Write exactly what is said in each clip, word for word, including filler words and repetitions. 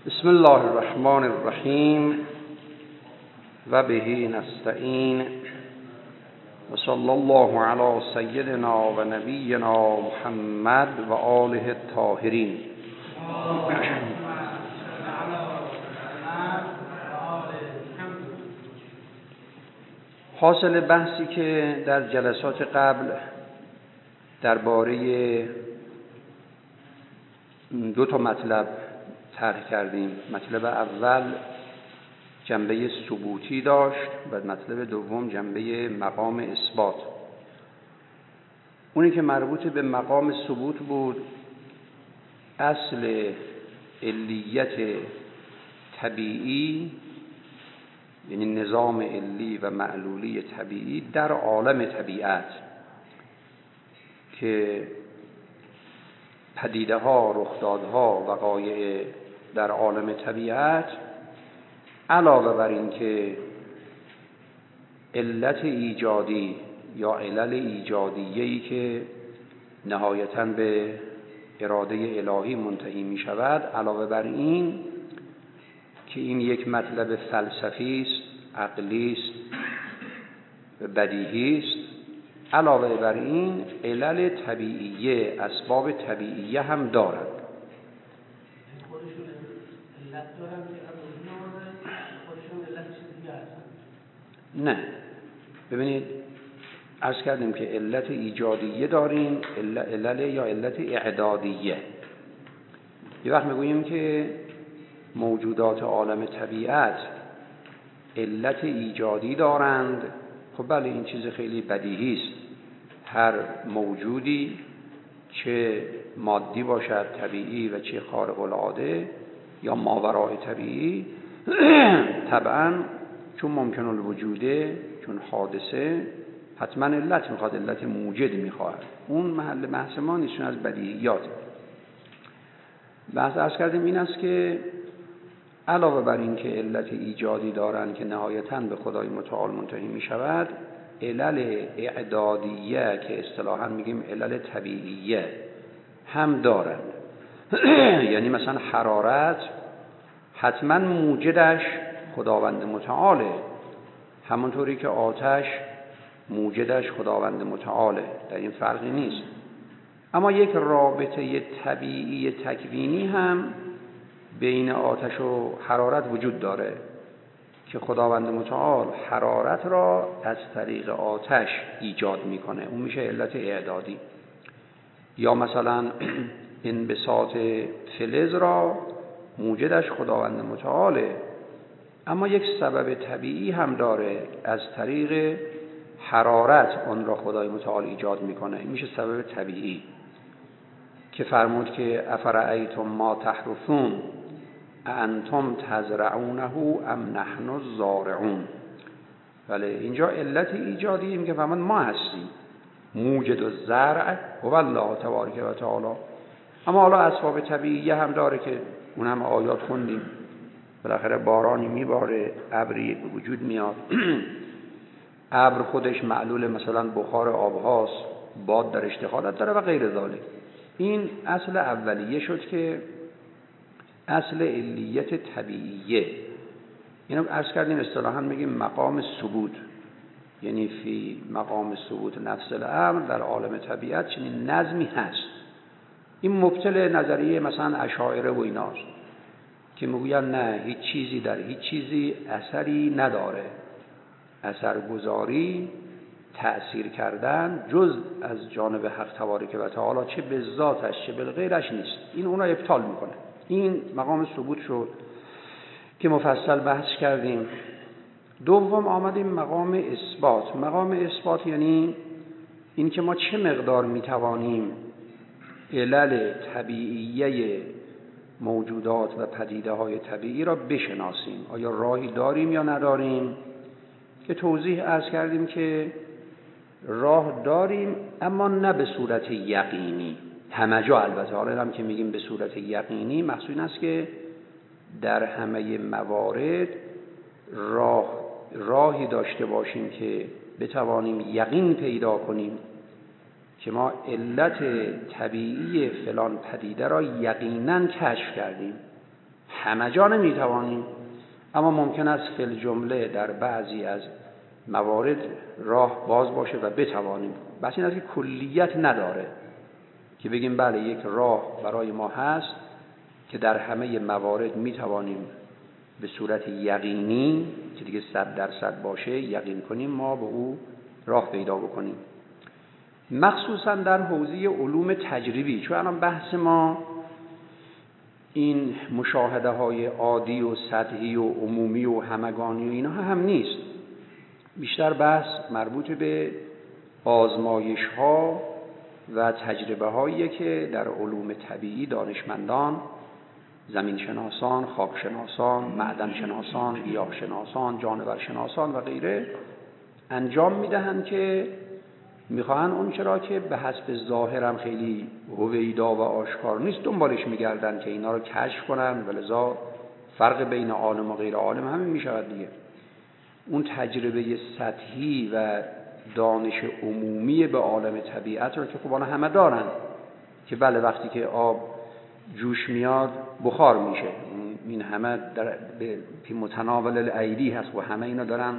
بسم الله الرحمن الرحیم و به نستعین و صلی الله علی سیدنا و نبینا محمد و آله الطاهرین. حاصل بحثی که در جلسات قبل درباره دو تا مطلب طرح کردیم. مطلب اول جنبه ثبوتی داشت و مطلب دوم جنبه مقام اثبات. اونی که مربوط به مقام ثبوت بود، اصل علیت طبیعی، یعنی نظام علی و معلولی طبیعی در عالم طبیعت که پدیده ها، رخدادها، وقایع در عالم طبیعت، علاوه بر این که علت ایجادی یا علل ایجادیه‌ای که نهایتاً به اراده الهی منتهی می شود، علاوه بر این که این یک مطلب فلسفی است، عقلی است و بدیهی است، علاوه بر این علل طبیعیه، اسباب طبیعیه هم دارد. نه، ببینید عرض کردیم که علت ایجادیه داریم، علل یا علت اعدادیه. یه وقت میگوییم که موجودات عالم طبیعت علت ایجادی دارند، خب بله، این چیز خیلی بدیهی است. هر موجودی چه مادی باشد طبیعی و چه خارق العاده یا ماورای طبیعی، طبعا چون ممکن الوجوده، چون حادثه، حتما علت میخواد، علت موجد میخواد. اون محل بحث ما نیست، از بدیهیات. بحث عرض کردیم این است که علاوه بر این که علت ایجادی دارند که نهایتاً به خدای متعال منتهی می شود، علل اعدادیه که اصطلاحاً میگیم علل طبیعیه هم دارند. یعنی مثلا حرارت حتما موجدش خداوند متعاله، همونطوری که آتش موجدش خداوند متعاله، در این فرقی نیست. اما یک رابطه طبیعی تکوینی هم بین آتش و حرارت وجود داره که خداوند متعال حرارت را از طریق آتش ایجاد میکنه، اون میشه علت اعدادی. یا مثلا انبساط فلز را موجدش خداوند متعاله، اما یک سبب طبیعی هم داره، از طریق حرارت اون را خدای متعال ایجاد میکنه، این میشه سبب طبیعی که فرمود که افرأیتم ما تحرثون انتم تزرعونه ام نحن الزارعون. ولی اینجا علت ایجادی میگه فرمان ما هستیم، موجد الزرع هو الله تبارک و تعالی. اما حالا اسباب طبیعی هم داره که اون هم آیات خوندیم، بالاخره بارانی میباره، ابری به وجود میاد. ابر خودش معلول مثلا بخار آبهاست، باد درش دخالت داره و غیر ذالک. این اصل اولیه شد که اصل علیت طبیعیه. اینو عرض کردیم اصطلاحاً میگیم مقام ثبوت، یعنی فی مقام ثبوت نفس الامر در عالم طبیعت چنین نظمی هست. این مبطل نظریه مثلا اشاعره و ایناست که میگوین نه، هیچ چیزی در هیچ چیزی اثری نداره، اثرگذاری، تأثیر کردن جز از جانب حق تبارک و تعالی، چه به ذاتش چه به غیرش نیست. این اون را ابطال میکنه. این مقام ثبوت شد که مفصل بحث کردیم. دوم آمدیم مقام اثبات. مقام اثبات یعنی این که ما چه مقدار میتوانیم علل طبیعیه موجودات و پدیده های طبیعی را بشناسیم. آیا راهی داریم یا نداریم؟ که توضیح عرض کردیم که راه داریم، اما نه به صورت یقینی. همه جا البته، حالا هم که میگیم به صورت یقینی، مقصود این است که در همه موارد راه راهی داشته باشیم که بتوانیم یقین پیدا کنیم که ما علت طبیعی فلان پدیده را یقیناً کشف کردیم. همه جا نمیتوانیم، اما ممکن است فی الجمله در بعضی از موارد راه باز باشه و بتوانیم. بس این است که کلیت نداره که بگیم بله یک راه برای ما هست که در همه موارد میتوانیم به صورت یقینی که دیگه صد درصد باشه یقین کنیم ما به او راه پیدا بکنیم. مخصوصا در حوزه علوم تجربی، چون الان بحث ما این مشاهده های عادی و سطحی و عمومی و همگانی و اینها هم نیست، بیشتر بحث مربوط به آزمایش ها و تجربه هایی که در علوم طبیعی دانشمندان، زمین شناسان، خاک شناسان، معدن شناسان، گیاه شناسان، جانور شناسان و غیره انجام میدهند که میخواهن اون چرا که به حسب ظاهرم خیلی هویدا و آشکار نیست دنبالش میگردن که اینا رو کشف کنن، ولذا فرق بین عالم و غیر عالم همین میشود دیگه. اون تجربه سطحی و دانش عمومی به عالم طبیعت رو که خب همه دارن که بله وقتی که آب جوش میاد بخار میشه، این همه در به متناول الایدی هست و همه اینا دارن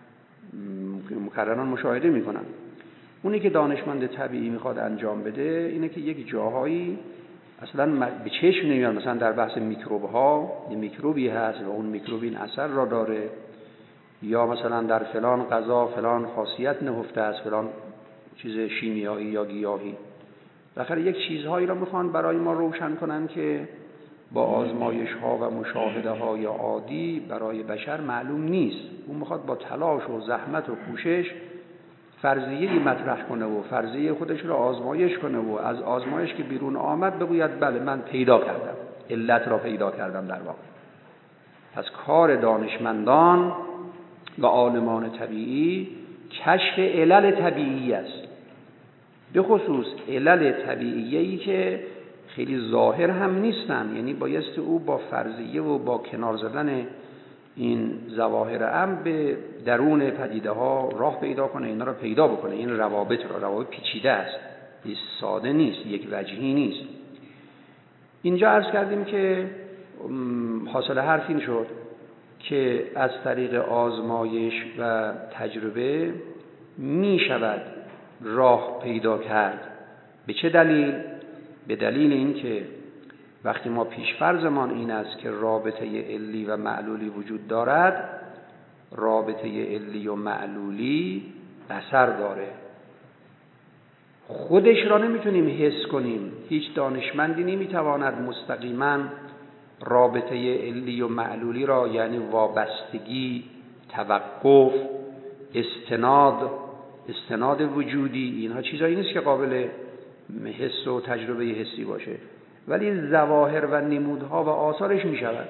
مکررن مشاهده میکنن. اونی که دانشمند طبیعی میخواد انجام بده اینه که یک جاهایی اصلا به چشم نمیاد، مثلا در بحث میکروب ها یه میکروبی هست و اون میکروب این اثر را داره، یا مثلا در فلان غذا فلان خاصیت نهفته است، فلان چیز شیمیایی یا گیاهی. بالاخره یک چیزهایی را میخوان برای ما روشن کنن که با آزمایش ها و مشاهده های عادی برای بشر معلوم نیست. اون میخواد با تلاش و زحمت و کوشش فرضیه‌ای مطرح کنه و فرضیه خودش را آزمایش کنه و از آزمایش که بیرون آمد بگوید بله من پیدا کردم، علت را پیدا کردم. در واقع پس کار دانشمندان و عالمان طبیعی کشف علل طبیعی است، به خصوص علل طبیعیی که خیلی ظاهر هم نیستن، یعنی بایست او با فرضیه و با کنار زدن این ظواهر هم به درون پدیده ها راه پیدا کنه، اینا را پیدا بکنه. این روابط را، روابط پیچیده است، این ساده نیست، یک وجهی نیست. اینجا عرض کردیم که حاصل حرف این شد که از طریق آزمایش و تجربه می شود راه پیدا کرد. به چه دلیل؟ به دلیل این که وقتی ما پیشفرضمان این است که رابطه علی و معلولی وجود دارد، رابطه علی و معلولی اثر داره. خودش را نمیتونیم حس کنیم، هیچ دانشمندی نمیتواند مستقیما رابطه علی و معلولی را، یعنی وابستگی، توقف، استناد، استناد وجودی، اینها چیزایی نیست که قابل حس و تجربه حسی باشه، ولی ظواهر و نمودها و آثارش می شود.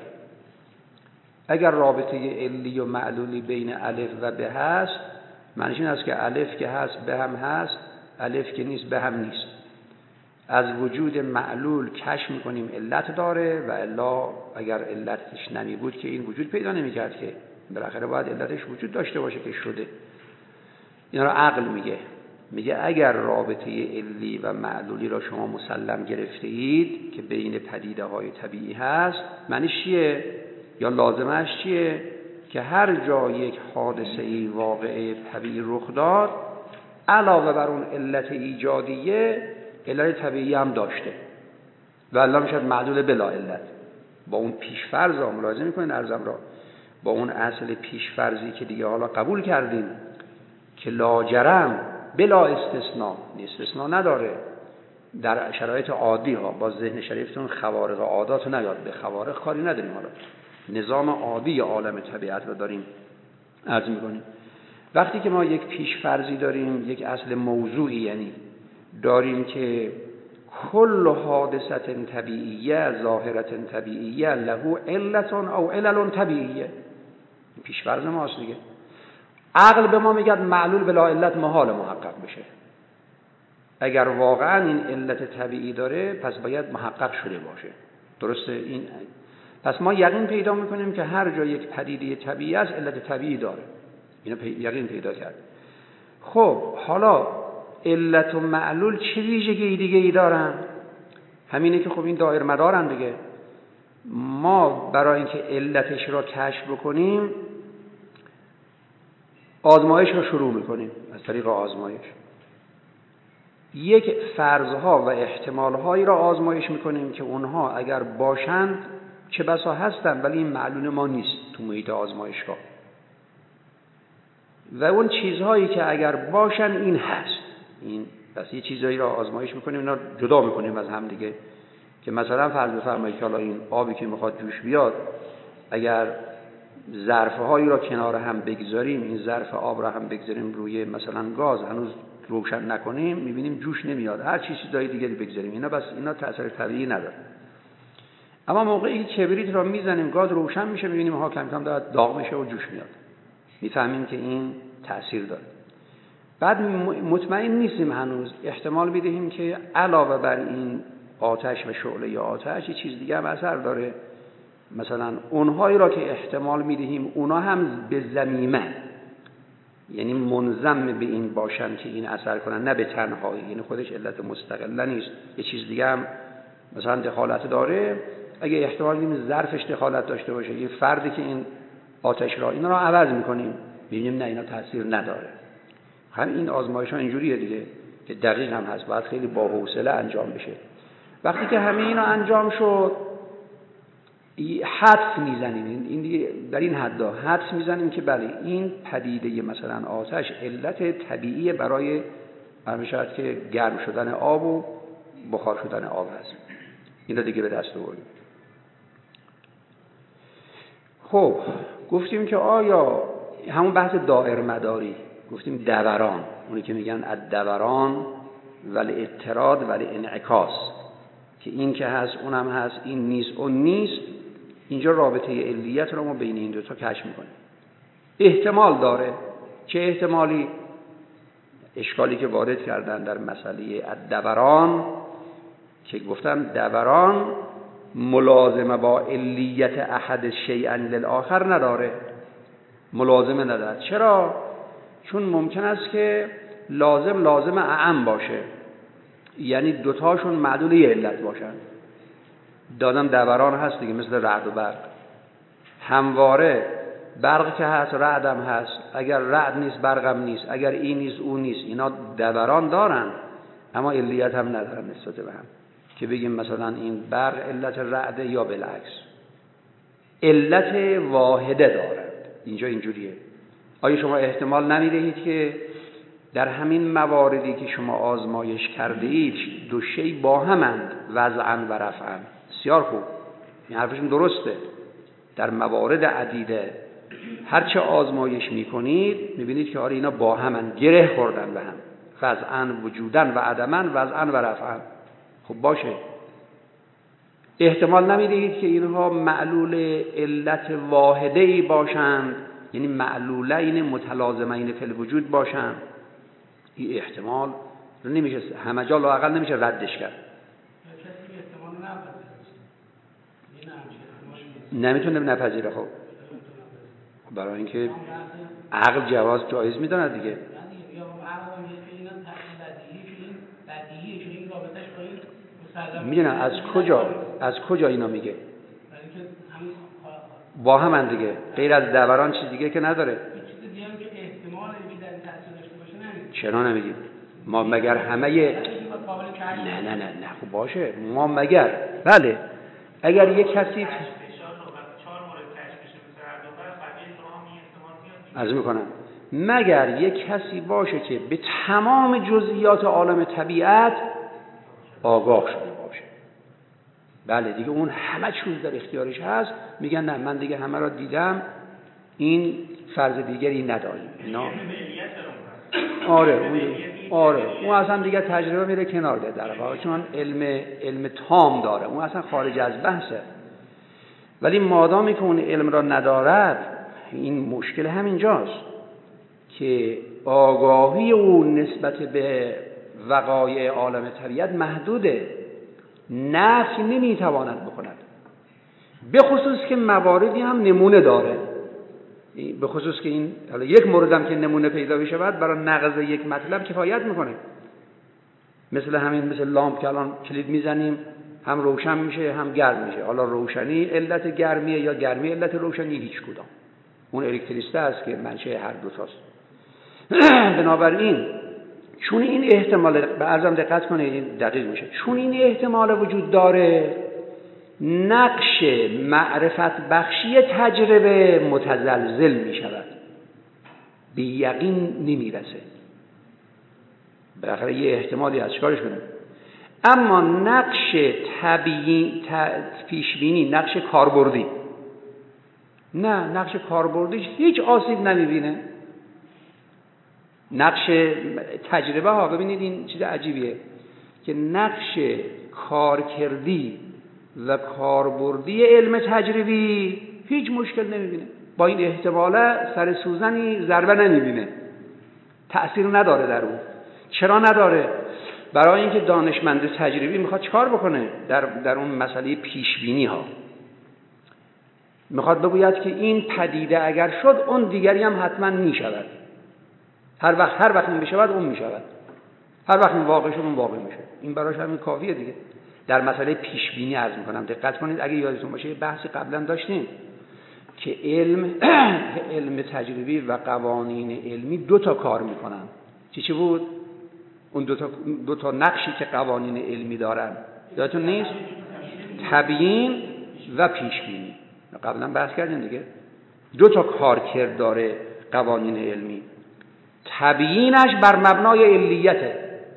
اگر رابطه علی و معلولی بین الف و به هست، معنیش این است که الف که هست به هم هست، الف که نیست به هم نیست. از وجود معلول کشف میکنیم علت داره و الا اگر علتش نمی بود که این وجود پیدا نمی کرد، که بالاخره باید علتش وجود داشته باشه که شده. اینا رو عقل میگه، میگه اگر رابطه علی و معلولی را شما مسلم گرفته اید که بین پدیده های طبیعی هست، معنیش چیه یا لازمش چیه؟ که هر جا یک حادثه واقعه طبیعی رخ داد، علاوه بر اون علت ایجادیه علت طبیعی هم داشته و الله میشد معلول بلا علت. با اون پیشفرض را ملاحظه میکنین ارزم را، با اون اصل پیشفرضی که دیگه حالا قبول کردیم که لاجرم بلا استثناء، استثناء نداره در شرایط عادی ها. با ذهن شریفتون خوارق عادات نیاد، به خوارق کاری نداریم، حالا نظام عادی عالم طبیعت رو داریم عرض میکنیم. وقتی که ما یک پیشفرضی داریم، یک اصل موضوعی یعنی داریم که کل حادثه طبیعیه ظاهره طبیعیه له علت او علل طبیعیه، پیشفرض ماست دیگه. عقل به ما میگه معلول بلا علت محال محقق بشه. اگر واقعا این علت طبیعی داره پس باید محقق شده باشه، درسته؟ این پس ما یقین پیدا میکنیم که هر جا یک پدیده طبیعی است علت طبیعی داره، اینو پی... یقین پیدا کرد. خب حالا علت و معلول چه ویژگی دیگه ای دارن؟ همینه که خب این دایر مدارن دیگه. ما برای اینکه علتش را کشف بکنیم آزمایش رو شروع میکنیم از طریق آزمایش. یک فرضها و احتمالهایی را آزمایش میکنیم که اونها اگر باشند چه بسا هستند ولی این معلوم ما نیست تو محیط آزمایشگاه، و اون چیزهایی که اگر باشن این هست. این پس یه چیزایی را آزمایش میکنیم، اینا جدا میکنیم از هم دیگه، که مثلا فرض بفرمایید که حالا این آبی که میخواد جوش بیاد اگر ظرفهایی را کنار هم بگذاریم، این ظرف آب را هم بگذاریم روی مثلا گاز هنوز روشن نکنیم، میبینیم جوش نمیاد. هر چیزی چیزای دیگری بگذاریم اینا بس اینا تأثیر طبیعی نداره. اما موقعی که کبریت را میزنیم گاز روشن میشه، میبینیم ها کم کم داره داغ میشه و جوش میاد، میفهمیم که این تأثیر داره. بعد مطمئن نیستیم هنوز، احتمال میدهیم که علاوه بر این آتش و شعله آتش یه چیز دیگه هم اثر داره، مثلا اونهایی را که احتمال میدهیم اونا هم به ضمیمه، یعنی منضم به این باشن که این اثر کنن، نه به تنهایی، یعنی خودش علت مستقله نیست، یه چیز دیگه هم مثلا دخالت داره. اگه احتمال میدیم ظرفش دخالت داشته باشه، یه فردی که این آتش را اینا را عوض میکنیم، میبینیم نه اینا تاثیر نداره. هم این آزمایش ها اینجوریه دیگه که دقیق هم هست، باید خیلی با حوصله انجام بشه. وقتی که همه اینا انجام شد حدس میزنیم، این دیگه در این حدا حدس میزنیم که بله این پدیده مثلا آتش علت طبیعی برای برمیشود که گرم شدن آب و بخار شدن آب هست. این رو دیگه به دست آوردیم. خب گفتیم که آیا همون بحث دائر مداری، گفتیم دوران، اونی که میگن الدوران ولی اضطراد ولی انعکاس، که این که هست اونم هست، این نیست اون نیست. اینجا رابطه علیت رو ما بین این دو تا کشف میکنیم. احتمال داره. چه احتمالی؟ اشکالی که وارد کردن در مسئله الدوران که گفتم دوران ملازمه با علیت احد شیئا للآخر نداره، ملازمه نداره. چرا؟ چون ممکن است که لازم لازم اعم باشه، یعنی دوتاشون معدول یه علت باشن. دادم دوران هست دیگه، مثل رعد و برق. همواره برق که هست رعدم هست، اگر رعد نیست برقم نیست، اگر این نیست اون نیست. اینا دوران دارن اما علیت هم ندارن نسبت به هم، که بگیم مثلا این برق علت رعده یا بالعکس. علت واحده دارند. اینجا اینجوریه. آیا شما احتمال نمیدهید که در همین مواردی که شما آزمایش کرده اید دو شی با همند، وضعاً و رفعاً؟ بسیار خوب، این حرفشون درسته. در موارد عدیده هرچه آزمایش میکنید میبینید که آره اینا با همند، گره خوردن به هم، وضعاً وجوداً و عدماً، وضعاً و رفعاً. خب باشه. احتمال نمیدهید که اینها معلول علت واحده‌ای باشند، یعنی معلولین متلازمین فی الوجود باشند. این احتمال رو نمیشه همه جا لااقل نمیشه ردش کرد. نمیتونه نپذیره. خب برای اینکه عقل جواز جایز میدونه دیگه. میدونم از کجا از کجا اینا میگه با هم دیگه، غیر از دوران چیز دیگه که نداره. چرا نمیگیم ما مگر همه نه نه نه نه خب باشه ما مگر بله اگر یک کسی عرض میکنم مگر یک کسی باشه که به تمام جزئیات عالم طبیعت آگاه شده باشه، بله دیگه اون همه چیز در اختیارش هست، میگن نه من دیگه همه را دیدم، این فرض دیگری نداریم. اینا آره اون آره اون اصلا دیگه تجربه میره کنار به در واقع، چون علم علم تام داره، اون اصلا خارج از بحثه. ولی مادامی که اون علم را ندارد، این مشکل همینجاست که آگاهی او نسبت به وقایع عالم طبیعت محدوده، نفی نمیتواند بکند. به خصوص که مواردی هم نمونه داره، به خصوص که این حالا یک موردم که نمونه پیدا بشه بعد برای نقض یک مطلب کفایت میکنه. مثل همین مثل لامپ که الان کلید میزنیم هم روشن میشه هم گرم میشه. حالا روشنی علت گرمیه یا گرمی علت روشنی، هیچ کدام. اون الکتریسته است که منشأ هر دو تاست. بنابراین چون این احتمال، به عرضم دقت کنید دقیق میشه، چون این احتمال وجود داره، نقش معرفت بخشی تجربه متزلزل میشود، به یقین نمیرسه. بالاخره یه احتمالی از چیکارش کنیم. اما نقش طبیعی پیشبینی، نقش کاربردی، نه، نقش کاربردیش هیچ آسیب نمیبینه. نقش تجربه ها، ببینید این چیز عجیبیه که نقش کارکردی و کاربردی علم تجربی هیچ مشکل نمیبینه. با این احتماله سر سوزنی ضربه نمیبینه، تأثیر نداره در اون. چرا نداره؟ برای اینکه دانشمند تجربی میخواد چکار بکنه در در اون مسئله پیشبینی ها؟ میخواد بگوید که این پدیده اگر شد اون دیگری هم حتما میشود. هر وقت هر وقت این بشود اون میشود. هر وقت این واقع شد اون واقع میشه. این براش همین کافیه دیگه. در مسئله پیشبینی عرض میکنم دقت کنید. اگه یادتون باشه بحثی قبلا داشتیم که علم علم تجربی و قوانین علمی دو تا کار میکنن. چی چی بود؟ اون دو تا دو تا نقشی که قوانین علمی دارن یادتون نیست؟ تبیین و پیشبینی. قبلا بحث کردیم دیگه. دو تا کارکرد داره قوانین علمی. تبیینش بر مبنای علیته.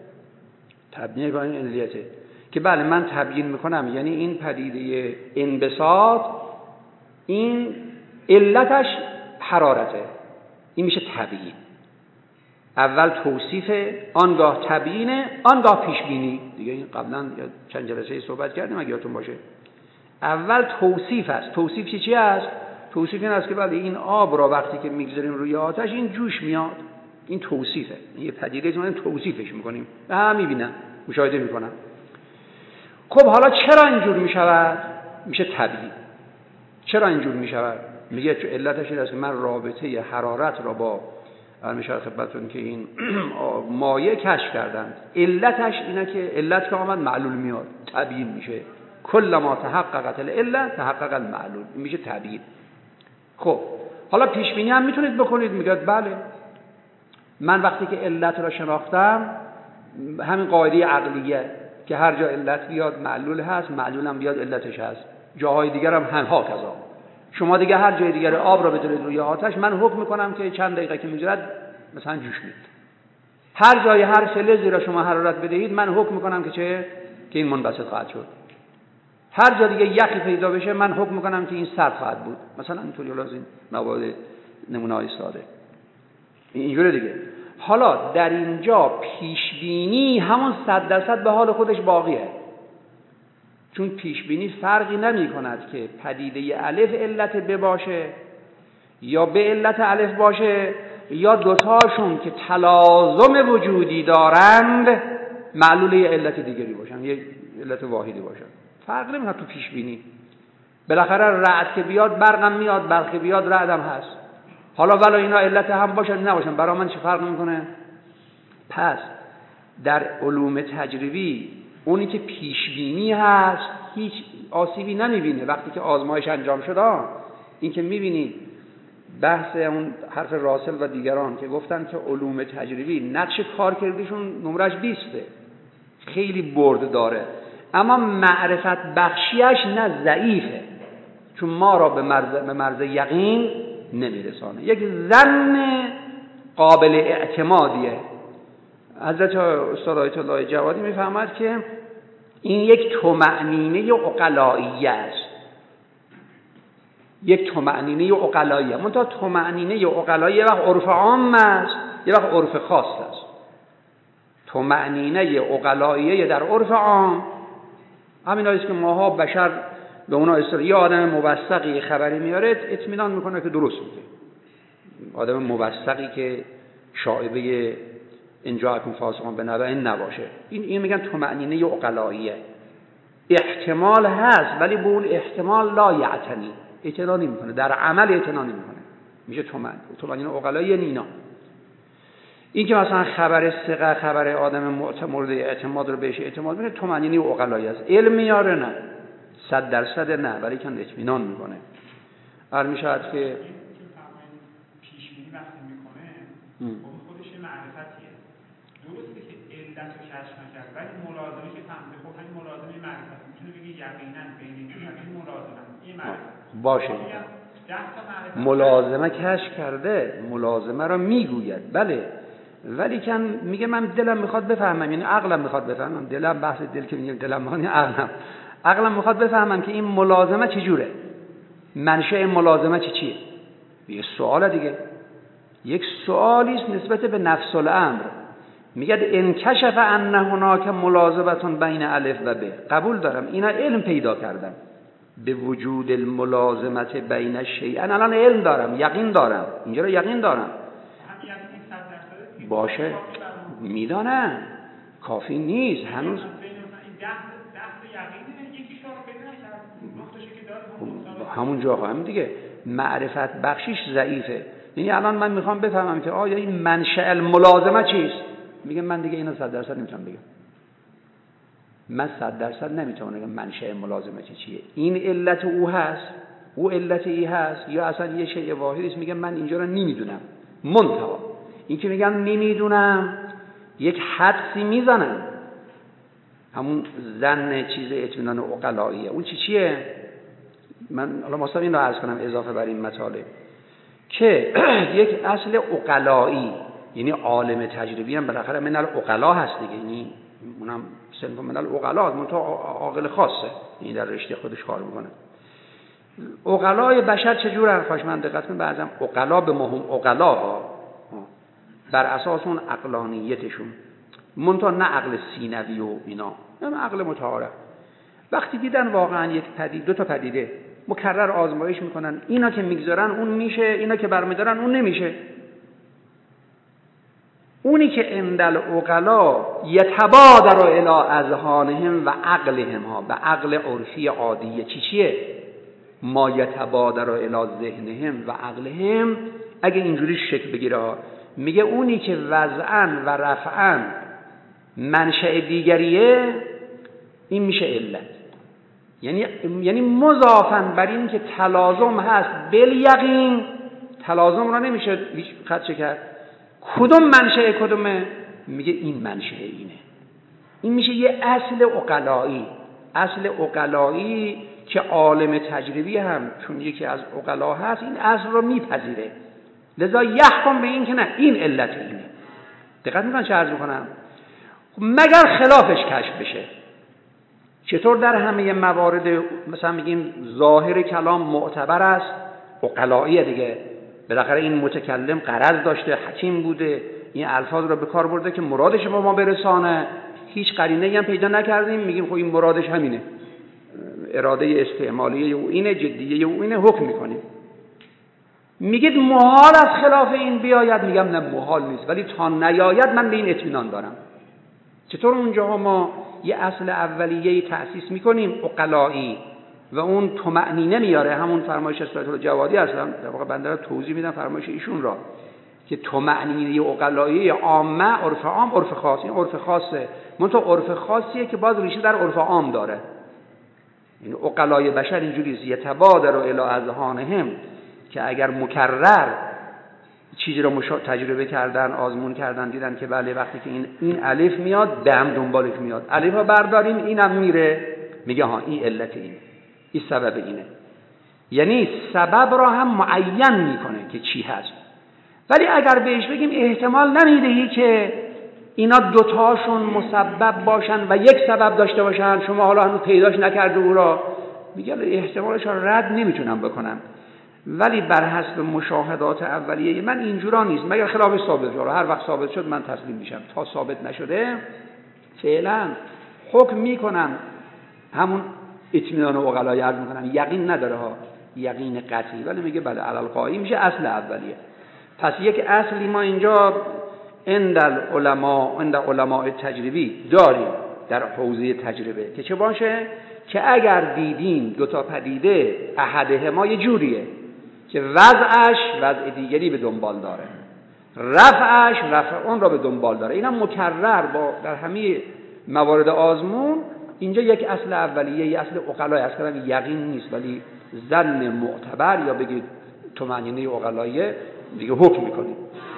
تبیین بر مبنای علیته که بله من تبیین میکنم، یعنی این پدیده انبساط این علتش حرارته، این میشه تبیین. اول توصیف، آنگاه تبیینه، آنگاه پیشبینی دیگه. این قبلا چند جلسه صحبت کردیم اگه یادتون باشه. اول توصیف است. توصیف چی چی است؟ توصیف این است که بله این آب را وقتی که میگذاریم روی آتش این جوش میاد. این توصیفه. یه پدیده رو توصیفش میکنیم و هم میبینن، مشاهده میکنن. خب حالا چرا اینجور میشود؟ میشه طبیعی. چرا اینجور میشود؟ میگه چون علتش این است که من رابطه حرارت را با میشه خدمتتون که این مایع کشف کردن. علتش اینه که علت که آمد معلول میاد، تبیین میشه. کل ما تحققت العلت تحقق المعلول، میشه تبیین. خب حالا پیش بینی هم میتونید بکنید. میگه بله من وقتی که علت را شناختم، همین قاعده عقلیه که هر جا علت بیاد معلول هست، معلول هم بیاد علتش هست. جاهای دیگر هم هم ها کذا. شما دیگه هر جای دیگر آب را بذارید روی آتش، من حکم میکنم که چند دقیقه که میگذرد مثلا جوش میاد. هر جای هر فلزی را شما حرارت بدهید، من حکم میکنم که چه؟ که این منبسط خواهد شد. هر جا دیگه یخی پیدا بشه، من حکم میکنم که این سرد خواهد بود. مثلا اینطوری لازم مواد نمونه‌های ساده اینجوره دیگه. حالا در اینجا پیشبینی همون صد درصد به حال خودش باقیه، چون پیشبینی فرقی نمی کند که پدیده الف علت ب باشه یا به علت الف باشه یا دوتاشون که تلازم وجودی دارند معلول علت دیگری باشن، یک علت واحدی باشن. فرق نمی کند تو پیشبینی. بالاخره رعد که بیاد برقم میاد، برق که بیاد رعدم هست. حالا ولی اینا علت هم باشن نباشن، برای من چه فرق میکنه؟ پس در علوم تجربی اونی که پیشبینی هست هیچ آسیبی نمیبینه. وقتی که آزمایش انجام شده، این که میبینید بحث اون حرف راسل و دیگران که گفتن که علوم تجربی نقش کارکردیشون نمرش بیسته، خیلی برد داره، اما معرفت بخشیش نه ضعیفه، چون ما را به مرز, به مرز یقین نمیرسانه. یک ظن قابل اعتمادیه. حضرت استاد آیت الله جوادی میفهمد که این یک طمأنینه عقلاییه است. یک طمأنینه عقلاییه. منتها طمأنینه عقلاییه یه وقت عرف عام است، یه وقت عرف خاص است. طمأنینه عقلاییه در عرف عام همین است که ماها بشر به اونا استر یه آدم موثقی خبری میاره اطمینان میکنه که درست میگه. آدم موثقی که شایبه انجاکم فاسقون به نبأ نباشه. این این میگن طمأنینه عقلاییه. احتمال هست ولی به اون احتمال لا یعتنی، اعتنا نمیکنه، در عمل اعتنا نمیکنه، میشه طمأنینه. طمأنینه عقلاییه نینا. این که مثلا خبر ثقه، خبر آدم مورد اعتماد رو بهش اعتماد میکنه، طمأنینه و عقلایی است. علم میاره نه، صد درصد نه، ولی کن اطمینان میکنه. هر میشود که پیش بینی وقتی میکنه اون خودش معرفتیه، درسته که علت رو کشف نکرد ولی ملازمه که فهمده، خب همین ملازمه معرفت میتونه بگه یقینا بین این ملازمه این معرفت باشه. ملازمه کشف کرده، ملازمه را میگوید، بله، ولی کن میگه من دلم میخواد بفهمم، یعنی عقلم میخواد بفهمم. دلم بحث دل که میگم دلم میخواد، عقلم عقلم میخواد بفهمم که این ملازمه چجوره، منشأ ملازمه چی چیه. یه سوال دیگه، یک سوالی است نسبت به نفس الامر. میگه انکشف ان هناک ملازمه بین الف و ب. قبول دارم اینا علم پیدا کردن به وجود الملازمت بین الشیئین. الان علم دارم، یقین دارم، اینجا رو یقین دارم. باشه، میدانم کافی نیست هنوز. همون جا هم دیگه معرفت بخشیش ضعیفه. یعنی الان من میخوام بفهمم که آیا این منشأ الملازمه چیست، میگم من دیگه اینو صد درصد نمیتونم بگم. من صد درصد نمیتونم بگم منشأ ملازمه چیه. این علت او هست، او علت ای هست، یا اصلا یه شیء واحدی است. میگم من اینجا رو نمیدونم. منتها این که میگم نمیدونم یک حدسی میزنم، همون زن چیز اطمینان عقلاییه. اون چی چیه؟ من حالا مثلا این رو عرض کنم اضافه بر این مطالب که یک اصل عقلایی، یعنی عالم تجربی هم بالاخره من العقلا هست دیگه، یعنی اونم صنف من العقلا، منتها عاقل خاصه، این در رشته خودش کار میکنه. عقلای بشر چجورن؟ خواهش من دقت کنید، بعضی عقلا به مهم عقلا ها، بر اساس اون عقلانیتشون، منتها نه عقل سینوی و اینا، نه عقل متعارف. وقتی دیدن واقعا یک پدیده، دو تا پدیده مکرر آزمایش میکنن، اینا که میگذارن اون میشه، اینا که برمیدارن اون نمیشه. اونی که عندل عقلا یتبادر الی اذهانهم و عقلهم ها، به عقل عرفی عادیه چی چیه؟ ما یتبادر الی ذهنهم و عقلهم. اگه اینجوری شکل بگیره، میگه اونی که وضعاً و رفعاً منشأ دیگریه، این میشه علت. یعنی یعنی مضافاً بر این که تلازم هست بل یقین، تلازم را نمیشه خدشه کرد. کدوم منشأ کدومه؟ میگه این منشأ اینه. این میشه یه اصل عقلایی، اصل عقلایی که عالم تجربی هم چون یکی از عقلا هست این اصل رو میپذیره، لذا یحکم به این که نه این علت اینه. دقت میکنن چه عرض میکنم؟ مگر خلافش کشف بشه. چطور در همه موارد مثلا میگیم ظاهر کلام معتبر است، عقلاییه دیگه، بالاخره این متکلم غرض داشته، حکیم بوده، این الفاظ رو به کار برده که مرادش به ما برسانه، هیچ قرینه‌ای هم پیدا نکردیم، میگیم خب این مرادش همینه، اراده استعمالیه او اینه، جدیه او اینه، حکم میکنیم. میگید محال از خلاف این بیاید، میگم نه محال نیست، ولی تا نیاید من به این اطمینان دارم. چطور اونجاها ما یه اصل اولیه‌ای تأسیس میکنیم عقلایی و اون طمأنینه میاره، همون فرمایش اسرائیل الجوادی اصلا در واقع بنده رو توضیح میدم فرمایش ایشون را که طمأنینه عقلایی عامه، عرف عام، عرف خاص. این عرف خاصه، منتها عرف خاصیه که باز ریشه در عرف عام داره. این عقلای بشر اینجوری است، یتبادر الی اذهانهم، که اگر مکرر چیزی رو مشا... تجربه کردن، آزمون کردن، دیدن که بله وقتی که این این الف میاد دم دنبالش میاد، الف رو برداریم اینم میره، میگه ها این علت اینه، این سبب اینه. یعنی سبب را هم معین میکنه که چی هست. ولی اگر بهش بگیم احتمال نمیدهی که اینا دوتاشون مسبب باشن و یک سبب داشته باشن، شما حالا هنوز پیداش نکرده او را، میگه احتمالش را رد نمیتونم بکنم. ولی بر حسب مشاهدات اولیه من اینجورا نیست، مگر خلاف ثابت شد. هر وقت ثابت شد من تسلیم میشم، تا ثابت نشده فعلا حکم میکنم همون اطمینان و عقلایی عرض میکنم، یقین نداره ها، یقین قطعی، ولی میگه بله علل قاعی میشه اصل اولیه. پس یک اصلی ما اینجا عند العلماء، عند علماء تجربی داریم در حوزه تجربه که چه باشه؟ که اگر دیدیم دو تا پدیده احدهما یه جوریه که وضعش وضع دیگری به دنبال داره، رفعش رفع اون را به دنبال داره. اینا مکرر با در همه موارد آزمون. اینجا یک اصل اولیه، یک اصل عقلای اصلا یقین نیست، ولی ظن معتبر یا بگید تو معنی عقلایه دیگه حکم میکنیم.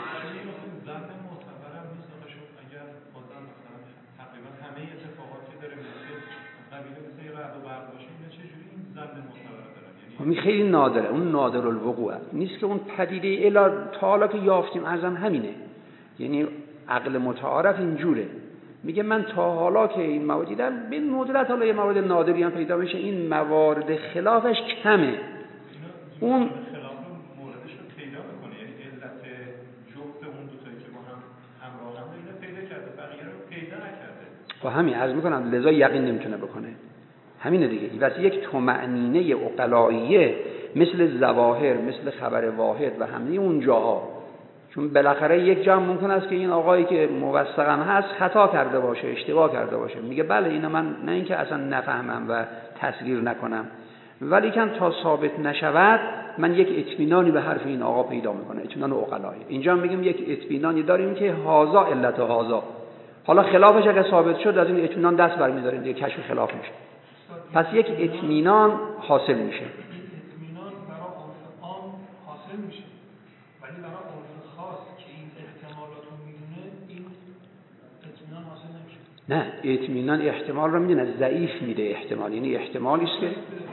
همین خیلی نادره، اون نادر الوقوع نیست که اون پدیده الا تا حالا که یافتیم ارزم همینه. یعنی عقل متعارف اینجوره، میگه من تا حالا که این مواد دیدم به ندرت حالا یه مواد نادری هم پیدا بشه، این موارد خلافش کمه. اون خلاف موردش رو پیدا میکنه، یعنی علت جفت اون دو تایی که با هم همراه هم اینا پیدا کرده، بقیه رو پیدا نکرده. خب همین عرض میکنم لذا یقین نمیتونه بکنه. همینه دیگه. واسه یک طمأنینه عقلاییه مثل ظواهر، مثل خبر واحد و همه اون جاها. چون بالاخره یک جا ممکن است که این آقایی که موثقم هست خطا کرده باشه، اشتباه کرده باشه، میگه بله اینا من نه اینکه اصلا نفهمم و تصویر نکنم، ولی کن تا ثابت نشود من یک اطمینانی به حرف این آقا پیدا میکنه، اطمینان عقلایی. اینجا میگیم یک اطمینانی داریم که هازا علت هازا. حالا خلافش اگه ثابت شد از این اطمینان دست برمی‌داریم دیگه، کشف خلاف میشه. پس یک اطمینان حاصل میشه. اطمینان برای عرف عام حاصل میشه، ولی برای عرف خاص که این احتمالات رو میدونه این اطمینان حاصل نمیشه. نه، اطمینان احتمال رو میدونه، ضعیف میده احتمال. یعنی احتمالی است که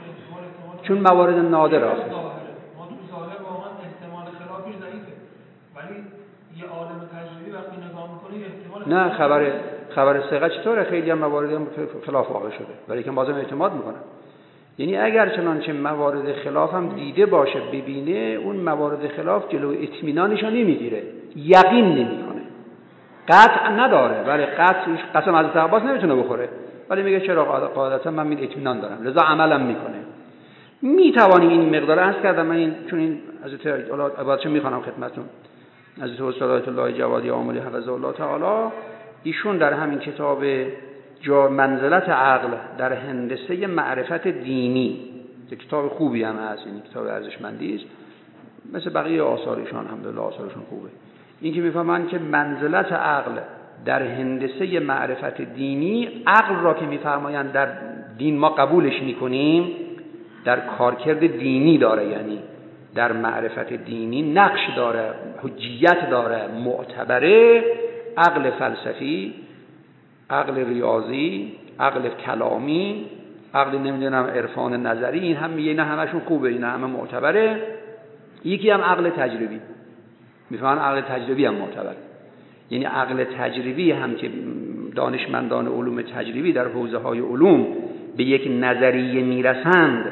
چون موارد نادر است. ما تو ظاهر واقعا احتمال خلافش ضعیفه، ولی یه عالم تجربی وقتی نگاه میکنه احتمال نه خبر خبر ثقه چطوره؟ خیلی هم موارد هم خلاف واقع شده، ولی که بازم اعتماد میکنن. یعنی اگر چنانچه موارد خلاف هم دیده باشه ببینه، اون موارد خلاف جلو اطمینانش رو نمیگیره، یقین نمیکنه، قطع نداره، ولی قطع قسم از عباس نمیتونه بخوره، ولی میگه چرا قاعدتا من این اطمینان دارم لذا عملم میکنه. میتوانیم این مقدار عرض کردم من این چون این حضرت عبادش میخوانم خدمتتون، حضرت استاد الله جوادی عاملی حفظه الله تعالی، ایشون در همین کتاب جا منزلت عقل در هندسه معرفت دینی، که کتاب خوبی هم هست، این کتاب ارزشمندی است، مثل بقیه آثارشان الحمدلله آثارشون خوبه. این که میفهمن که منزلت عقل در هندسه معرفت دینی، عقل را که میفرمایند در دین ما قبولش میکنیم، در کارکرد دینی داره، یعنی در معرفت دینی نقش داره، حجیت داره، معتبره. عقل فلسفی، عقل ریاضی، عقل کلامی، عقل نمیدونم عرفان نظری، این هم میگه نه همشون خوبه، این همه معتبره. یکی هم عقل تجربی، میفهمن عقل تجربی هم معتبره. یعنی عقل تجربی هم که دانشمندان علوم تجربی در حوزه های علوم به یک نظریه میرسند،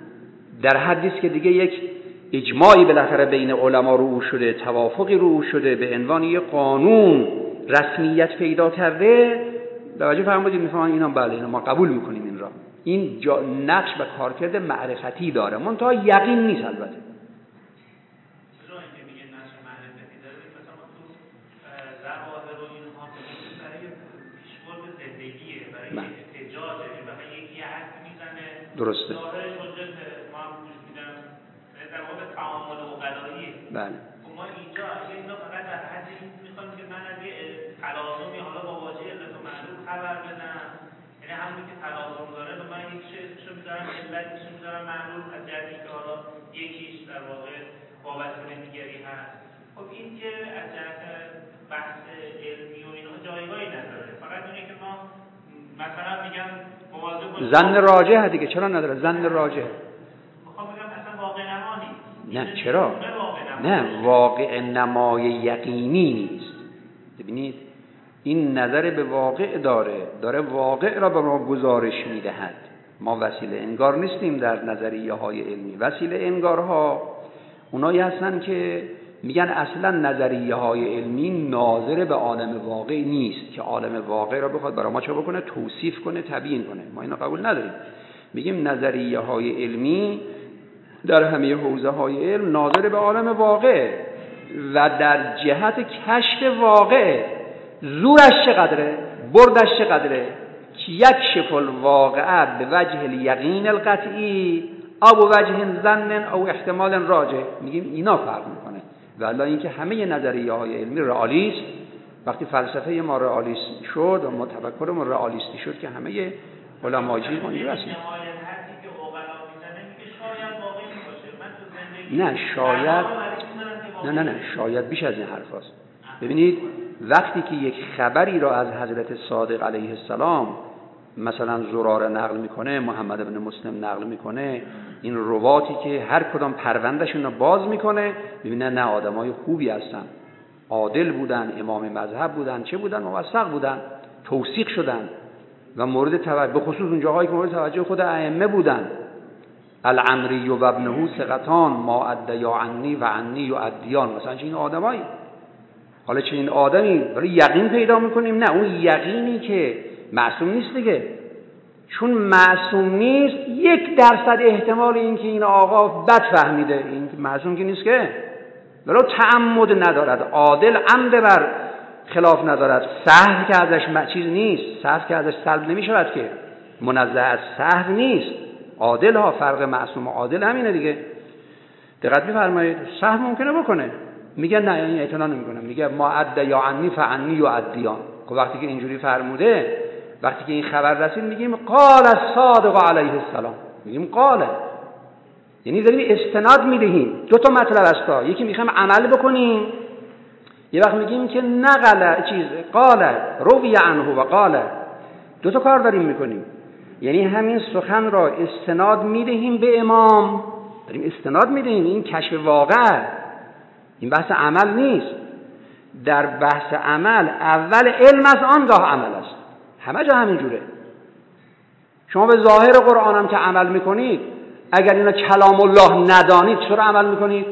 در حدی است که دیگه یک اجماعی بالاخره بین علما رو شده، توافقی رو شده، به عنوان یک قانون رسمیت پیدا کرده. توجه فرمودید؟ میفهمن اینا بله اینا ما قبول میکنیم این را. این نقش و کارکرد معرفتی داره، منتها یقین نیست البته. درسته. بله. ما اینجا اگه اینا فقط در حد این میخوام که من از یه تلازمی حالا با واژه علت و معلول خبر بدم، یعنی همونی که تلازم داره و من یک چیزشو میذارم علت، چیزشو میذارم معلول، از جهتی که حالا یکیش در واقع وابسته به دیگری هست. خب این که از جهت بحث علمی و اینها جایگاهی نداره، فقط اینه که ما مثلا میگم مواظب باشیم. ظن راجحه دیگه، چرا نداره؟ ظن راجحه. میخوام بگم اصلا واقع نما نیست. نه چرا؟ نه واقع نمای یقینی نیست. ببینید این نظر به واقع داره، داره واقع را به ما گزارش میدهد. ما وسیله انگار نیستیم در نظریه های علمی. وسیله انگارها اونایی هستن که میگن اصلا نظریه های علمی ناظر به عالم واقع نیست، که عالم واقع را بخواد برای ما چه بکنه؟ توصیف کنه، تبیین کنه. ما اینو قبول نداریم. میگیم نظریه های علمی در همه حوزه های علم ناظر به عالم واقع و در جهت کشف واقع. زورش چقدره؟ بردش چقدره؟ که یکشف الواقع به وجه الیقین القطعی او به وجه ظن او احتمال راجح. میگیم اینا فرق میکنه. والا اینکه همه نظریه های علمی رئالیست، وقتی فلسفه ما رئالیست شد و ما تفکر ما رئالیستی شد که همه علمای چیز اونجا هستن. نه شاید نه نه نه شاید بیش از این حرف هست. ببینید وقتی که یک خبری را از حضرت صادق علیه السلام مثلا زراره نقل میکنه، محمد ابن مسلم نقل میکنه، این رواتی که هر کدام پروندهشون رو باز میکنه، ببینه نه آدمای خوبی هستن، عادل بودن، امام مذهب بودن، چه بودن، موثق بودن، توثیق شدن و مورد توجه، به خصوص اون جاهایی که مورد توجه خود ائمه بودن. العمری و ابنه ثقتان ما ادیا عنی و عنی و ادیان، مثلا چه این آدمایی. حالا چه این آدمی برای یقین پیدا میکنیم؟ نه اون یقینی که معصوم نیست دیگه، چون معصوم نیست یک درصد احتمال این که این آقا بد فهمیده، این معصوم که نیست که، ولو تعمد ندارد، عادل عمد بر خلاف ندارد، سهو که ازش چیز نیست، سهو که ازش سلب نمیشود که، منزه از سهو نیست. عادل ها، فرق معصوم و عادل همینه دیگه. دقت می‌فرمایید، سهو ممکنه بکنه، میگه نه این اعتنا نمی‌کنم، میگه ما عد یا عنی فعنی و ادیان. خب وقتی که اینجوری فرموده، وقتی که این خبر رسید میگیم قال الصادق علیه السلام، میگیم قال، یعنی داریم استناد میدهیم. دو تا مطلب هست، یکی میخوایم عمل بکنیم، یه وقت میگیم که نقل چیز قال روی عنه و قال، دو تا کار داریم میکنیم. یعنی همین سخن را استناد میدهیم به امام، داریم استناد میدهیم، این کشف واقع، این بحث عمل نیست. در بحث عمل اول علم از آنگاه عمل است، همه جا همین جوره. شما به ظاهر قرآن هم که عمل میکنید، اگر اینا کلام الله ندانید چرا عمل میکنید؟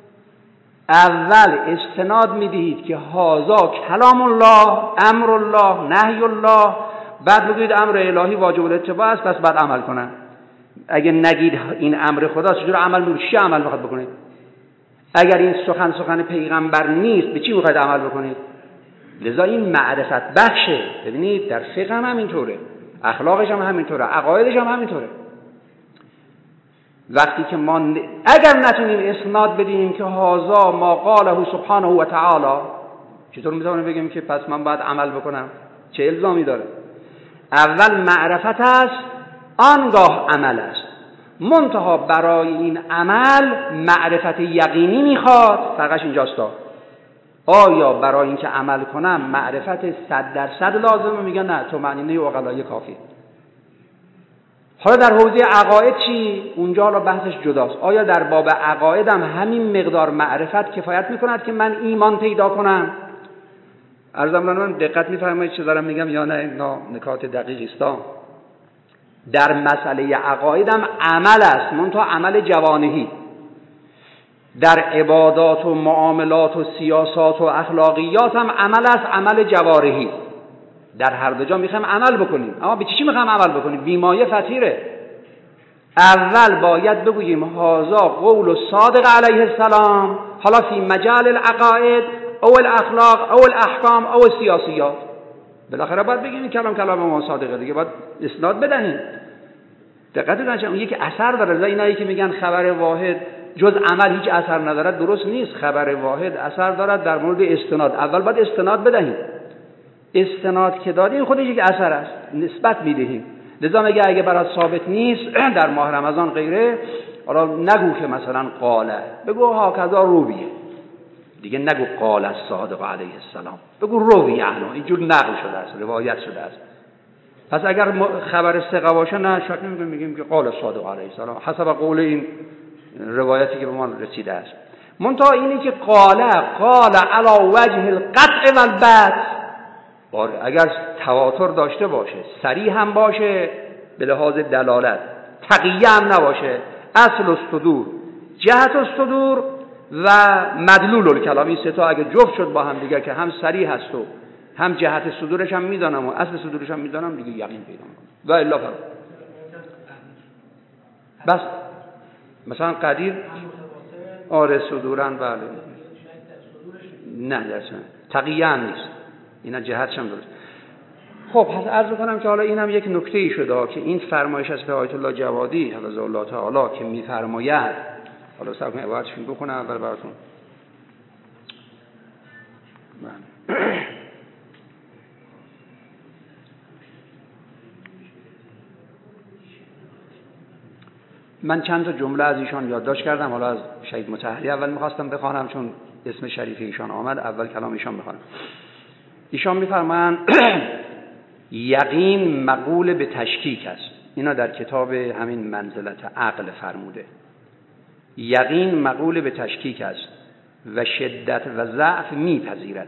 اول استناد میدهید که هذا کلام الله، امر الله، نهی الله، بعد بگید امر الهی واجب الاتباع است، پس بعد عمل کنن. اگه نگید این امر خدا، چجور عمل میکنید؟ چی عمل میخواد بکنید؟ اگر این سخن سخن پیغمبر نیست، به چی میخواید عمل بکنید؟ لذا این معرفت بخشه. ببینید در فقه هم همینطوره، اخلاقش هم همینطوره، عقایدش هم همینطوره. وقتی که ما ن... اگر نتونیم اسناد بدیم که هذا ما قاله سبحانه و تعالی، چطور میتونیم بگیم که پس من باید عمل بکنم؟ چه الزامی داره؟ اول معرفت است، آنگاه عمل است. منتها برای این عمل معرفت یقینی میخواد. فرقش اینجاست. آیا برای اینکه عمل کنم معرفت صد درصد لازمه؟ میگن نه، تو معنی عقلای کافی. حالا در حوزه عقاید چی؟ اونجا حالا بحثش جداست. آیا در باب عقایدم همین مقدار معرفت کفایت میکند که من ایمان پیدا کنم؟ عرضم من دقت میفرمایید چه دارم میگم یا نه؟ اینا نکات دقیقی است. در مسئله عقایدم عمل است، منتها عمل جوانهی. در عبادات و معاملات و سیاسات و اخلاقیات هم عمل است، عمل جوارحی. در هر دو جا میخوایم عمل بکنیم، اما به چی میخوایم عمل بکنیم؟ بیمایه فطیره. اول باید بگوییم هذا قول الصادق علیه السلام، حالا فی مجال العقائد او الاخلاق او الاحکام او السیاسیات، بالاخره باید بگیم کلام کلام ما صادقه دیگه، باید اسناد بدهیم. دقت کنید، اون یک اثر داره. زای اینایی که میگن خبر واحد جز عمل هیچ اثر ندارد، درست نیست. خبر واحد اثر دارد در مورد استناد. اول باید استناد بدهیم. استناد که دادیم خودش یک اثر است، نسبت میدهیم. لذا میگه اگه برات ثابت نیست در ماه رمضان غیره، حالا نگو که مثلا قاله، بگو هاکذا رویه دیگه، نگو قال الصادق علیه السلام، بگو روی عنه، اینجور نقل شده است، روایت شده است. پس اگر خبر ثقه باشه نه شک نمی‌کنیم، میگیم که قال الصادق علیه السلام حسب قول این روایتی که به ما رسیده است. منتها اینی که قال قال علی وجه القطع والبت، اگر تواتر داشته باشه، صریح هم باشه به لحاظ دلالت، تقیه هم نباشه، اصل الصدور، جهت الصدور و مدلول الکلام، این سه تا اگه جفت شد با هم دیگه که هم صریح هست و هم جهت صدورش هم میدانم و اصل صدورش هم میدانم، دیگه یقین پیدا میکنم. و الا فرق بس مثلا قدیر آره صدورن، بله نه درسته تقیه هم نیست، اینا جهتش هم درست. خب پس عرض کنم که حالا اینم یک نکته ای شده که این فرمایش از آیت الله جوادی حفظه الله تعالی که میفرماید، حالا سر کنم عبارتشون بخونم اول براتون. من چند تا جمله از ایشان یادداشت کردم، حالا از شهید مطهری اول میخواستم بخوانم چون اسم شریف ایشان آمد، اول کلام ایشان بخوانم. ایشان میفرمایند یقین مقول به تشکیک است. اینا در کتاب همین منزلت عقل فرموده. یقین مقول به تشکیک است و شدت و ضعف میپذیرد.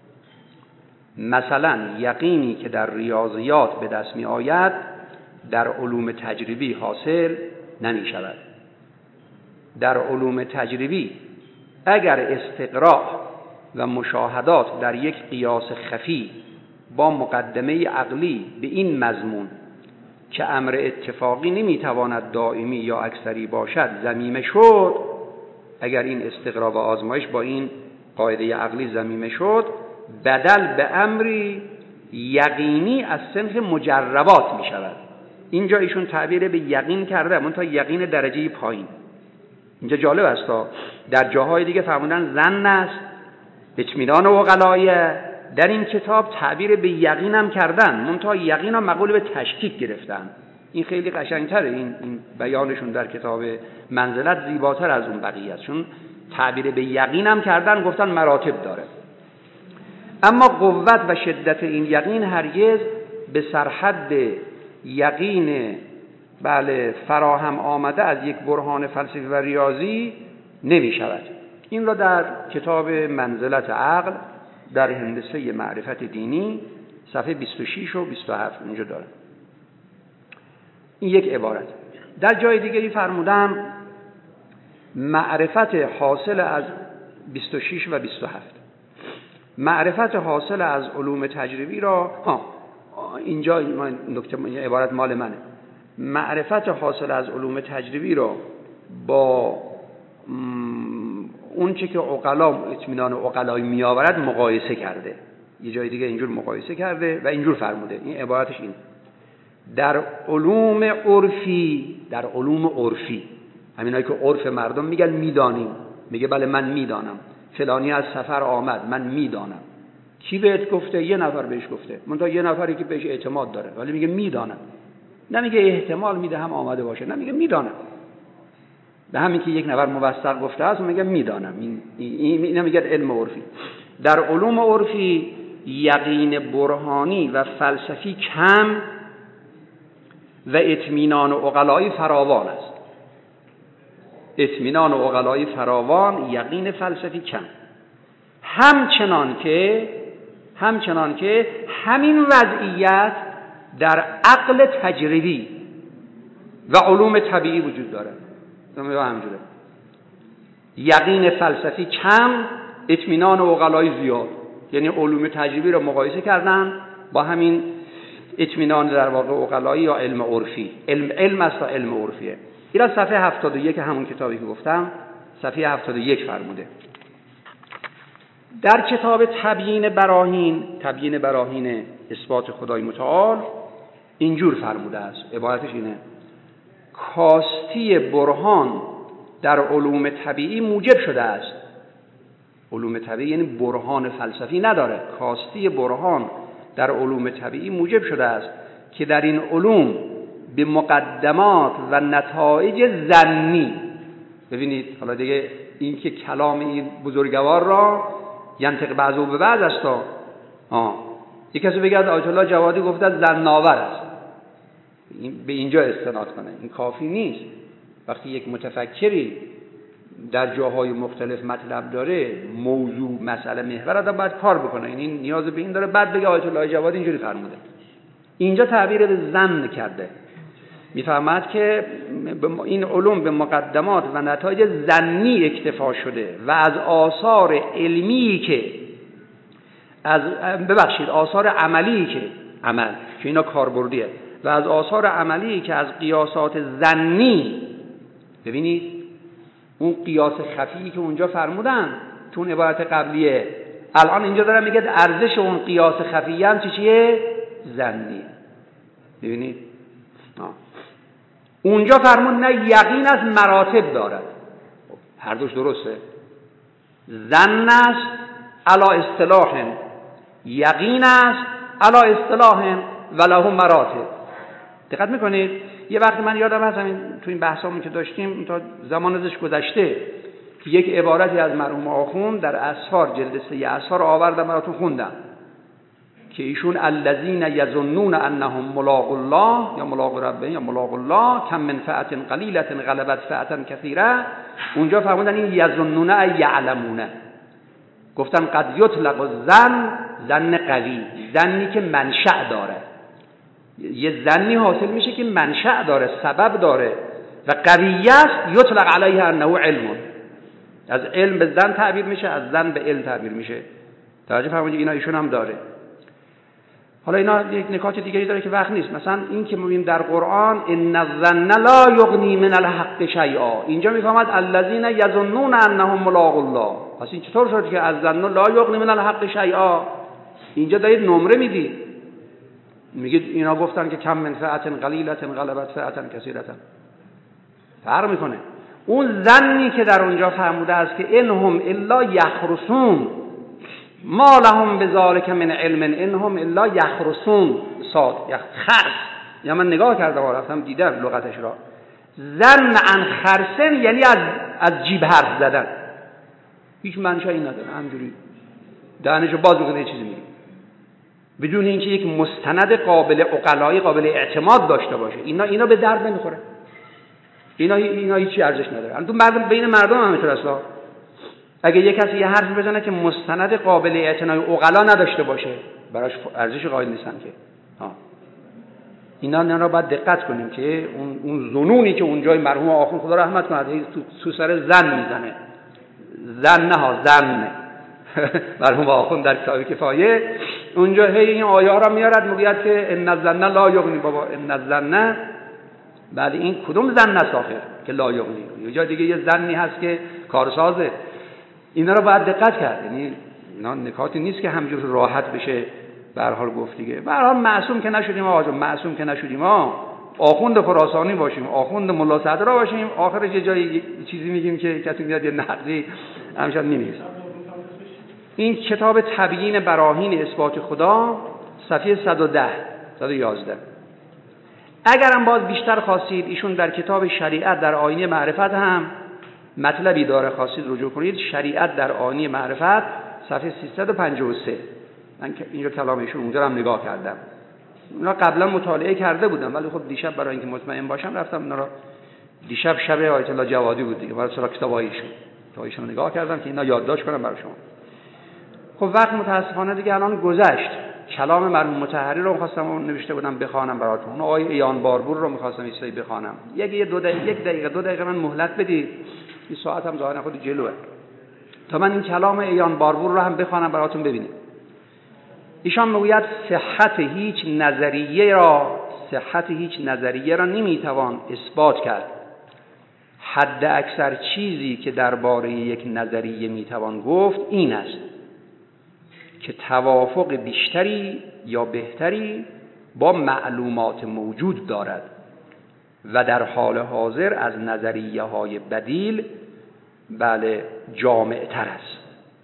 مثلا یقینی که در ریاضیات به دست می آید در علوم تجربی حاصل نمی شود. در علوم تجربی اگر استقراء و مشاهدات در یک قیاس خفی با مقدمه عقلی به این مضمون که امر اتفاقی نمیتواند دائمی یا اکثری باشد ضمیمه شد، اگر این استقراء و آزمایش با این قاعده عقلی ضمیمه شد، بدل به امری یقینی از صنف مجربات می شود. اینجا ایشون تعبیر به یقین کرده، منتها یقین درجه پایین. اینجا جالب است، در جاهای دیگه فرمودن ظن است، اطمینان عقلایه، در این کتاب تعبیر به یقین هم کردن، منتها یقین هم مقول به تشکیک گرفتن. این خیلی قشنگتره، این, این بیانشون در کتاب منزلت زیباتر از اون بقیه است، چون تعبیر به یقین هم کردن، گفتن مراتب داره. اما قوت و شدت این یقین هرگز به سرحد یقین بله فراهم آمده از یک برهان فلسفی و ریاضی نمی شود. این را در کتاب منزلت عقل در هندسه معرفت دینی صفحه بیست و شش و بیست و هفت اینجا داره. این یک عبارت. در جای دیگری فرمودن معرفت حاصل از بیست و شش و بیست و هفت، معرفت حاصل از علوم تجربی را ها اینجا نکته عبارت مال منه، معرفت حاصل از علوم تجربی را با اون چه که عقلا اطمینان عقلایی می آورد مقایسه کرده. یه جای دیگه اینجور مقایسه کرده و اینجور فرموده. این عبارتش این: در علوم عرفی، در علوم عرفی، همینایی که عرف مردم میگن میدانیم، میگه بله من میدانم فلانی از سفر آمد، من میدانم. کی بهت گفته؟ یه نفر بهش گفته، منتها یه نفری که بهش اعتماد داره، ولی میگه میدانم. نمیگه احتمال میده هم آمده باشه، نمیگه میدانم. به همین که یک نفر موثق گفته است میگه میدانم. این این نمیگه علم عرفی. در علوم عرفی یقین برهانی و فلسفی کم و اطمینان عقلایی فراوان است. اطمینان عقلایی فراوان، یقین فلسفی کم. همچنان که همچنان که همین وضعیت در عقل تجربی و علوم طبیعی وجود داره. همینجوره. یقین فلسفی کم، اطمینان عقلایی زیاد. یعنی علوم تجربی رو مقایسه کردن با همین اطمینان در واقع عقلایی یا علم عرفی. علم علم است و علم عرفیه. اینا صفحه هفتاد و یک همون کتابی که گفتم، صفحه هفتاد و یک فرموده. در کتاب تبیین براهین، تبیین براهین اثبات خدای متعال اینجور فرموده است، عبارتش اینه: کاستی برهان در علوم طبیعی موجب شده است. علوم طبیعی یعنی برهان فلسفی نداره، کاستی برهان در علوم طبیعی موجب شده است که در این علوم به مقدمات و نتایج ظنی، ببینید حالا دیگه این که کلام این بزرگوار را ینطق بعضو به بعض است. آه یک کسی بگه آیت الله جوادی گفته ظن‌آور است، این به اینجا استناد کنه، این کافی نیست. وقتی یک متفکری در جاهای مختلف مطلب داره، موضوع مسئله محور آدم باید کار بکنه، این نیاز به این داره بعد بگه آیت الله جوادی اینجوری فرموده. اینجا تعبیر به ظن کرده، میفهمد که این علوم به مقدمات و نتایج ظنی اکتفا شده و از آثار علمی که از ببخشید آثار عملی که عمل که اینا کاربردیه و از آثار عملی که از قیاسات ظنی، ببینید اون قیاس خفی که اونجا فرمودن تو اون عبارت قبلیه، الان اینجا دارم میگه ارزش اون قیاس خفی هم چی چیه؟ ظنی. ببینید آه. اونجا فرمود نه یقین از مراتب دارد. هر دوش درسته. ظن است علا اصطلاح یقین است، علا اصطلاح وله مراتب. دقت میکنید؟ یه وقتی من یادم هست همین تو این بحثامون که داشتیم تا زمان ازش گذشته که یک عبارتی از مرحوم آخوند در اسفار جلد سه اسفار آوردم براتون خوندم که ایشون الذین یظنون انهم ملاق الله یا ملاق ربهم یا ملاق الله کم من فئة قلیلة غلبت فئة کثیره، اونجا فرمودن این یظنون ای یعلمون، گفتن قد یطلق الظن ظن قوی، ظنی که منشأ داره، یه ظنی حاصل میشه که منشأ داره، سبب داره و قوی است، یطلق علیه انه علم، از علم به ظن تعبیر میشه، از ظن به علم تعبیر میشه. توجه فرمایید اینا ایشون هم داره. حالا اینا یک نکات دیگری داره که وقت نیست. مثلا این که میبینیم در قرآن ان الظن لا یغنی من الحق شیئا، اینجا میفهمد الذین یظنون انهم ملاق الله. پس این چطور شد که از ظن لا یغنی من الحق شیئا؟ اینجا دارید نمره میدید، میگید اینا گفتن که کم من فئة قلیلة غلبت فئة کثیرة. فرق میکنه. اون ظنی که در اونجا فرموده است که انهم الا یخرسون ما لهم بذلک من علم انهم الا یخرسون، صاد خرس، یا من نگاه کردم و رفتم دیدم لغتش را، ظن عن خرسن یعنی از از جیب حرف زدن، هیچ منشأی نداره، همجوری دهنشو باز میکنه چیزی میگه بدون اینکه یک مستند قابل عقلایی قابل اعتماد داشته باشه. اینا اینا به درد نمیخوره، اینا اینا هیچ ارزش نداره. تو مردم بین مردم هم همینطور اصلا، اگه یک کسی یه حرفی بزنه که مستند قابل اعتنای عقلا نداشته باشه براش ارزش قائل نیستن که ها. اینا نه را باید دقت کنیم که اون اون ظنونی که اونجای مرحوم آخوند خدا رحمت کنه تو, تو سر زن میزنه، زن نه ها زن مرحوم آخوند در کتاب کفایه اونجا هی این آیه ها را میارد میگه که ان الظن لا یغنی، بابا ان الظن بعد این کدوم زن است آخر که لا یغنی؟ یه جا دیگه یه زنی هست که کارسازه. اینا رو باید دقت کرد، یعنی اینا نکاتی نیست که همینجور راحت بشه به هر حال گفت دیگه. به هر حال معصوم که نشدیم آقا جون، معصوم که نشدیم ها، آخوند خراسانی باشیم، آخوند ملا صدرا باشیم، آخرش یه جایی چیزی میگیم که کسی میاد یه نقدی همشان نمیشه. این کتاب تبیین براهین اثبات خدا صفحه صد و ده صد و یازده. اگرم باز بیشتر خواستید ایشون در کتاب شریعت در آینه معرفت هم مطلبی داره، خواستید رجوع کنید، شریعت در آینه معرفت صفحه سیصد و پنجاه و سه. من اینجا کلام ایشون اونجا هم نگاه کردم، اونا قبلا مطالعه کرده بودم ولی خب دیشب برای اینکه مطمئن باشم رفتم اونا رو، دیشب شب آیت الله جوادی بود دیگه، برای سراغ کتابای ایشون تا ایشون نگاه کردم که اینا یادداشت کنم برای شما. خب وقت متاسفانه دیگه الان گذشت. کلام مرحوم مطهری رو می‌خواستم اون نوشته بودم بخوانم براتون، اون آیه ایان باربور رو می‌خواستم ایستایی بخوانم. یک دو دقیقه یک دقیقه دو دقیقه من مهلت بدید، این ساعت هم ظاهرا خود جلوه، تا من این کلام ایان باربور رو هم بخوانم براتون ببینید. ایشان میگوید صحت هیچ نظریه را صحت هیچ نظریه را نمیتوان اثبات کرد. حد اکثر چیزی که درباره یک نظریه میتوان گفت این است که توافق بیشتری یا بهتری با معلومات موجود دارد و در حال حاضر از نظریه های بدیل بله جامع تر است.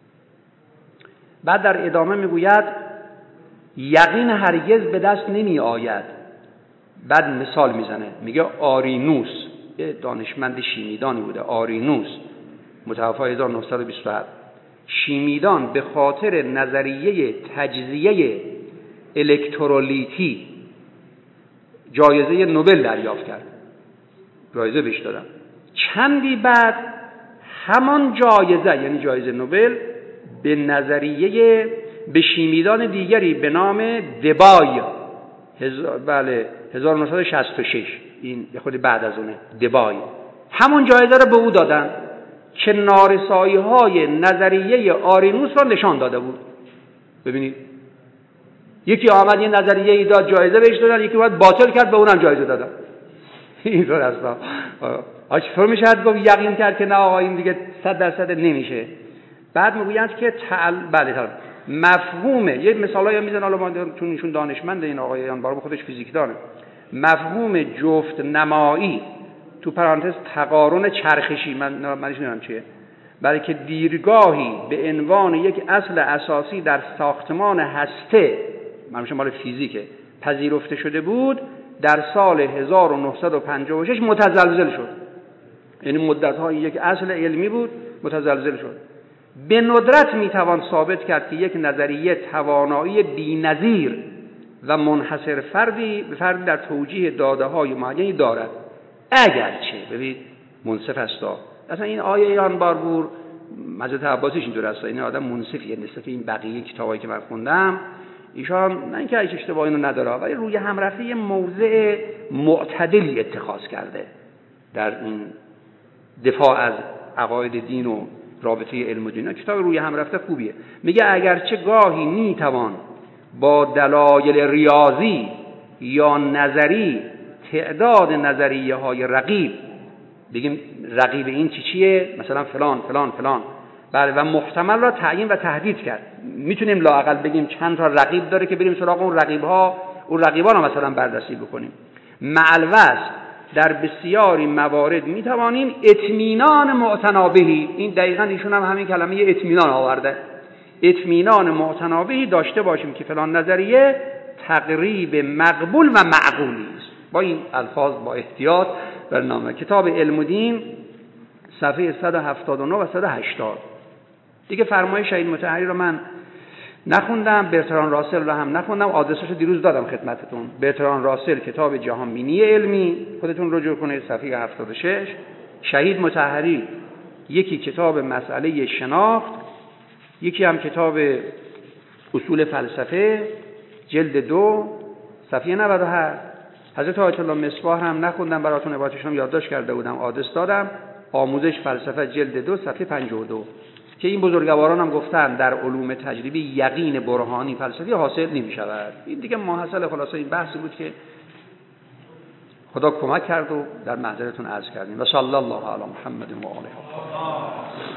بعد در ادامه میگوید یقین هرگز به دست نمی آید. بعد مثال میزنه، میگه آرینوس، یه دانشمند شیمیدانی بوده، آرینوس متوفی هزار و نهصد و بیست و هفت، شیمیدان به خاطر نظریه تجزیه الکترولیتی جایزه نوبل دریافت کرد، جایزه بهش دادن. چندی بعد همان جایزه یعنی جایزه نوبل به نظریه به شیمیدان دیگری به نام دبای هزار بله هزار و نهصد و شصت و شش، این یه خود بعد از اونه، دبای همون جایزه رو به او دادن که نارسایی های نظریه آرینوس را نشان داده بود. ببینید یکی آمد یه نظریه ای داد جایزه بهش دادن، یکی اومد باطل کرد به اونم جایزه دادن. اینطور اصلا آشفر میشه گفت یقین کرد که نه آقا این دیگه صد درصد نمیشه. بعد میگویند که تعال بله تعال مفهومه، یه مثالایی میزنه، حالا ما چون ایشون دانشمنده این آقای انبارو خودش فیزیک داره، مفهوم جفت نمایی تو پرانتز تقارن چرخشی، من منش نمیدونم چیه، بلکه دیرگاهی به عنوان یک اصل اساسی در ساختمان هسته، منظورم مال فیزیکه، پذیرفته شده بود، در سال هزار و نهصد و پنجاه و شش متزلزل شد. یعنی مدت‌های یک اصل علمی بود، متزلزل شد. به ندرت میتوان ثابت کرد که یک نظریه توانایی بی‌نظیر و منحصر فردی به فردی در توجیه داده‌های معینی دارد، اگرچه ببینید منصف است. اصلا این آیه ایران باربور حضرت عباسیش اینطور است، این آدم منصفیه نسبت این بقیه کتابایی که من خوندم. ایشان نه اینکه هیچ اشتباهی اینو نداره، ولی روی همرفته یه موضع معتدلی اتخاذ کرده در این دفاع از عقاید دین و رابطه علم و دین. کتاب روی همرفته خوبیه. میگه اگرچه گاهی میتوان با دلایل ریاضی یا نظری تعداد نظریه های رقیب، بگیم رقیب این چی چیه، مثلا فلان فلان فلان، بله، و محتمل را تعیین و تحدید کرد. میتونیم لااقل بگیم چند تا رقیب داره که بریم سراغ اون رقیب ها، اون رقیبا رو مثلا بررسی بکنیم. مع الوصف در بسیاری موارد میتوانیم اطمینان معتنابهی، این دقیقاً ایشون هم همین کلمه اطمینان آورده، اطمینان معتنابهی داشته باشیم که فلان نظریه تقریب مقبول و معقولی است. با این الفاظ با احتیاط برنامه. کتاب علم و دین صفحه صد و هفتاد و نه و صد و هشتاد. دیگه فرمای شهید مطهری رو من نخوندم، برتران راسل رو هم نخوندم، آدرسش رو دیروز دادم خدمتتون. برتران راسل کتاب جهان بینی علمی، خودتون رجوع کنید، صفحه هفتاد و شش. شهید مطهری یکی کتاب مسئله شناخت، یکی هم کتاب اصول فلسفه جلد دو صفحه نود و هشت. حضرت آیت الله مصباح هم نخوندم، براتون عبارتشون یادداشت کرده بودم، آدرس دادم، آموزش فلسفه جلد دو صفحه پنجاه و دو، که این بزرگواران هم گفتن در علوم تجربی یقین برهانی فلسفی حاصل نمی شود. این دیگه ماحصل خلاصه این بحثی بود که خدا کمک کرد و در محضرتون عرض کردیم. و صلی الله علی محمد و آله.